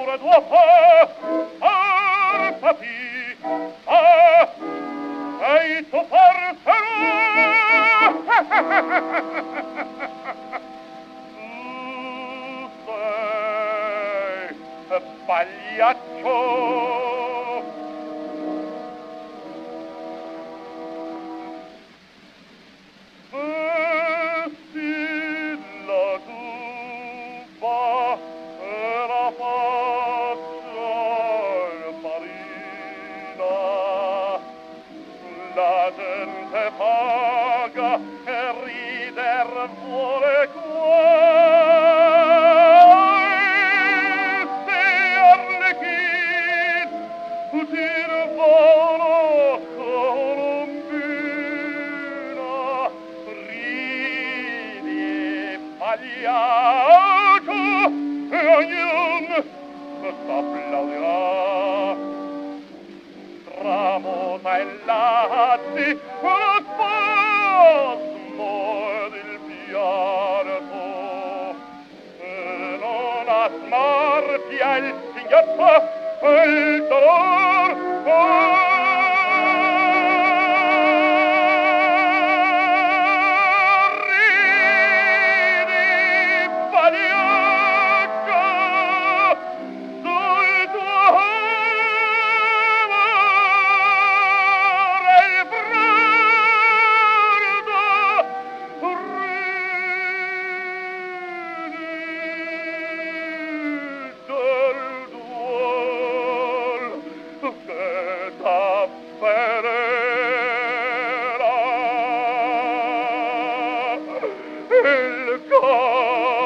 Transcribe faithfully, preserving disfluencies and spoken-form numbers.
doit pas faire papy. Ah, sei tu farcero. Tu sei pagliaccio. La gente paga e rider vuole queste arlecchini utir volo colombina ridi e pagliaccio e ognuno t'applaudirà. Tramuta il latti uno spasmo ed il pianto e non asmarpia il singhiozzo e il dolor ridi pagliaccio sul tuo il